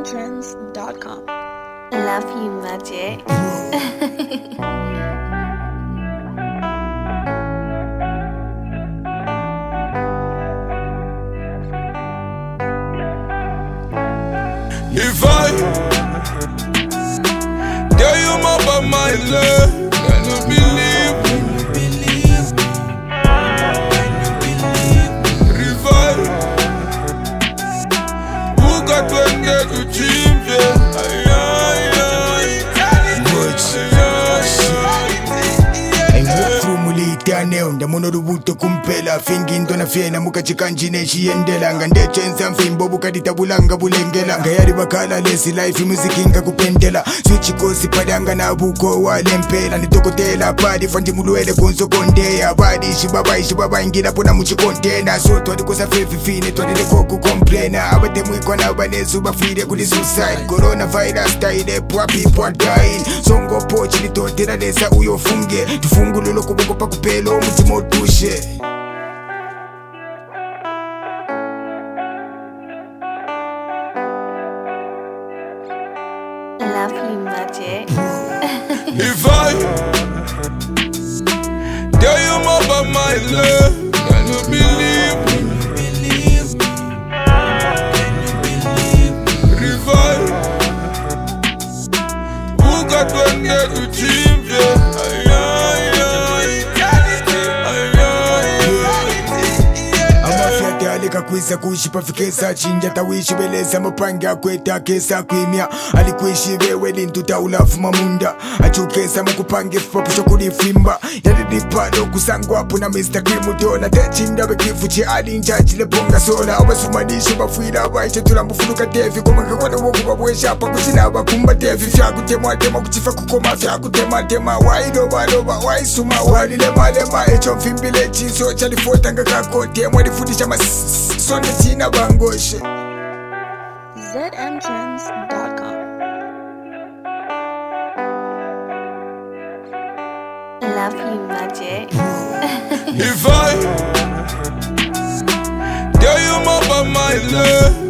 ZMTrends.com. Love you, Magic. If I tell you more about my love, can you believe? Revive. Who got to get to dream? Ndamuno rubuto kumpela fingindo na fiena mukachikanjine chiyendela ngandechenza mfimbo bukaditabulanga bulengela ngayari bakala lesi life music nga kupendela switch kosi padanga na buko walempela nitokotela padi fandi mulwele konzo kondeya padi shibaba ingira pona muchikontena so twadi kosa fefi fine twadi lekoku complaina abate mwiko na banezu bafire kuli suicide coronavirus taide poor people are dying songo pochi litotera lesa uyofunge tufungululo kuboko pa kupelo mutima utushe. Love you, Magic. If I tell you more about my love, can you believe? Revive. Who got to get to dream? Kakwiza kushipa fikesa chinja tawishi beleza mupanga kweta kesa kwimya alikwishi bewe lintuta ulafu mamunda achukesa mukupange fupapu shokuli fimba yadidipado kusangwa hapo na Mr. Grimu tona techinda bekifu chi alinja chile ponga sola abasumanisho bafuira abaishe tulambufunuka tevi komanga kwa woku babwesha hapa kuchina bakumba tevi fya kutemwa tema kuchifa kukoma fya kutema waidoba waisuma walilema echo mfimbile chiso chalifotanga kakote mwalifundisha Sonde tina bangoshe. ZMTrends.com. Love you, Magic. If I tell you more about my love,